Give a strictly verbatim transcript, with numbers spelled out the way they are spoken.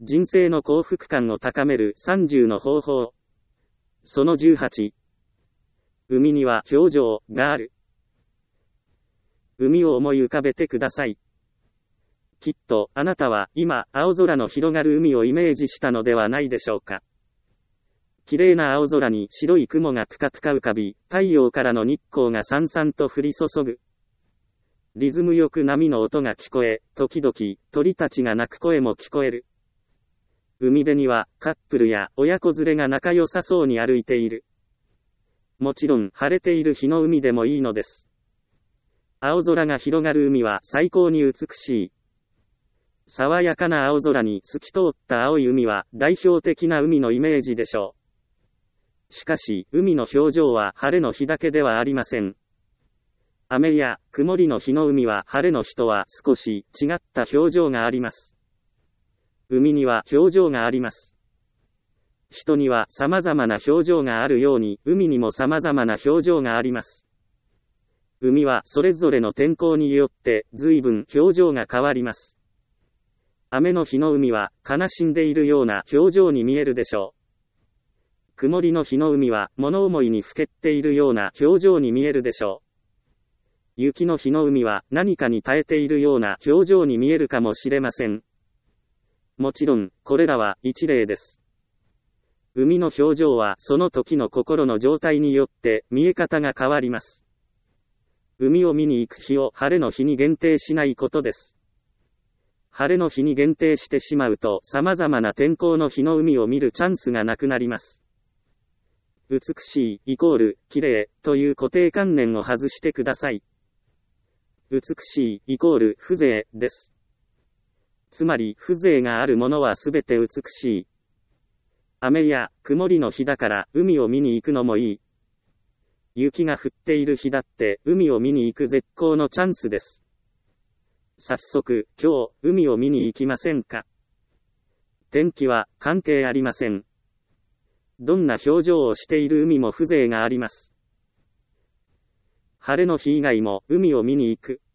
人生の幸福感を高めるさんじゅうの方法。そのじゅうはち。海には表情がある。海を思い浮かべてください。きっとあなたは今青空の広がる海をイメージしたのではないでしょうか。綺麗な青空に白い雲がぷかぷか浮かび、太陽からの日光がさんさんと降り注ぐ。リズムよく波の音が聞こえ、時々鳥たちが鳴く声も聞こえる。海辺にはカップルや親子連れが仲良さそうに歩いている。もちろん晴れている日の海でもいいのです。青空が広がる海は最高に美しい。爽やかな青空に透き通った青い海は代表的な海のイメージでしょう。しかし、海の表情は晴れの日だけではありません。雨や曇りの日の海は晴れの日とは少し違った表情があります。海には表情があります。人には様々な表情があるように、海にも様々な表情があります。海はそれぞれの天候によって随分表情が変わります。雨の日の海は悲しんでいるような表情に見えるでしょう。曇りの日の海は物思いにふけっているような表情に見えるでしょう。雪の日の海は何かに耐えているような表情に見えるかもしれません。もちろん、これらは一例です。海の表情はその時の心の状態によって見え方が変わります。海を見に行く日を晴れの日に限定しないことです。晴れの日に限定してしまうと様々な天候の日の海を見るチャンスがなくなります。美しいイコール綺麗という固定観念を外してください。美しいイコール風情です。つまり風情があるものはすべて美しい。雨や曇りの日だから海を見に行くのもいい。雪が降っている日だって海を見に行く絶好のチャンスです。早速、今日、海を見に行きませんか？天気は関係ありません。どんな表情をしている海も風情があります。晴れの日以外も海を見に行く。